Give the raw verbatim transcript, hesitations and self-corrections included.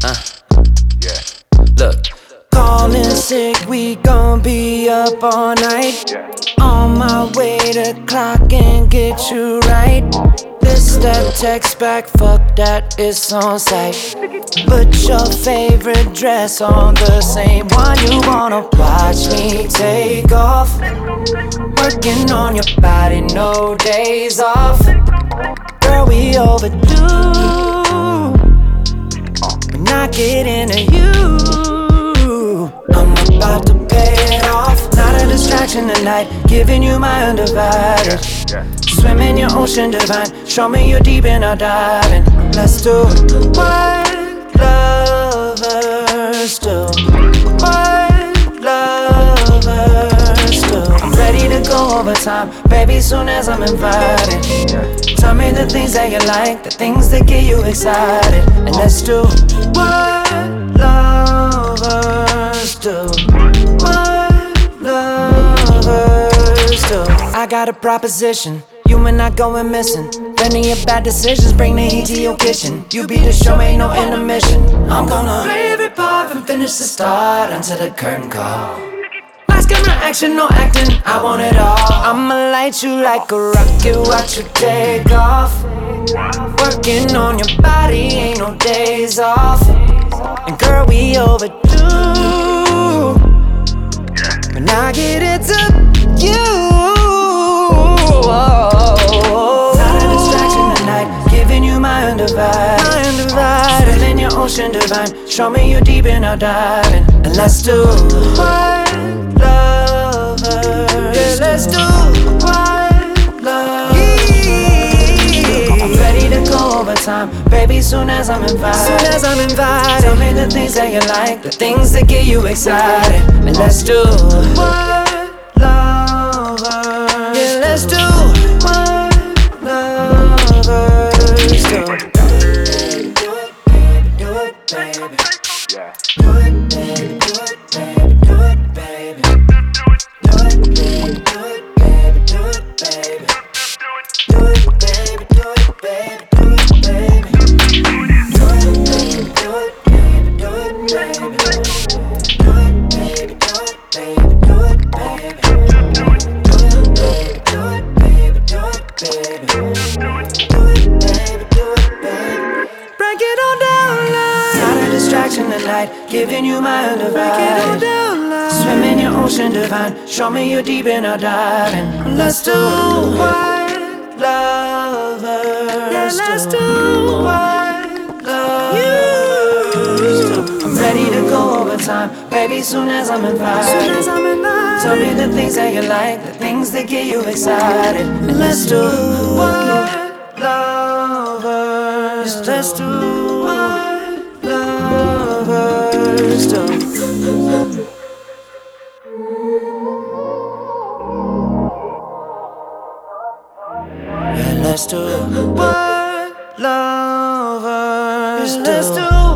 Uh, yeah. Look. Calling sick, we gon' be up all night. On my way to clock and get you right. This that text back, fuck that, it's on site. Put your favorite dress on, the same one you wanna watch me take off. Working on your body, no days off. Girl, we overdue. When I get into you, I'm about to pay it off. Not a distraction tonight, giving you my undivided. Swim in your ocean divine, show me you're deep in our diving. Let's do what lovers do. What lovers do. I'm ready to go overtime, baby, soon as I'm invited. Tell me the things that you like, the things that get you excited. And let's do what lovers do. What lovers do. I got a proposition, you and I going missing. Plenty of bad decisions, bring the heat to your kitchen. You be the show, ain't no intermission. I'm gonna play every part and finish the start until the curtain call. Last camera action, no acting, I want it all. I'ma light you like a rocket, watch you take off. Working on your body, ain't no days off. And girl, we overdue. When I get into you, not a distraction tonight, giving you my undivided. My undivided. Swim in your ocean divine, show me you're deep in our diving. And let's do what lovers. Yeah, let's do what lovers. I'm ready to go overtime, baby, soon as I'm invited. Soon as I'm invited. Tell me the things that you like, the things that get you excited. And let's do what lovers. Yeah, let's do what lovers do. Do it, baby, do it, baby. Do it, baby, do it, baby, do it, baby. Do it, baby, do it, baby, do it, baby. Do it, baby, do it, baby, do it, baby. Do it, baby, do it, baby, do it, baby. Do it, baby, do it, baby, do it, baby. Break it on down, love. Not a distraction tonight, giving you my undivided. Break it on down, love. Swim in your ocean divine, show me you're deep in our diving. Let's do what lovers. Yeah, let's do what lovers do. I'm ready to go overtime, baby, soon as I'm invited. Soon as I'm invited. Tell me the things that you like, the things that get you excited. And let's do what lovers. Let's do what lovers do. Yeah, let's do what lovers do. Let's do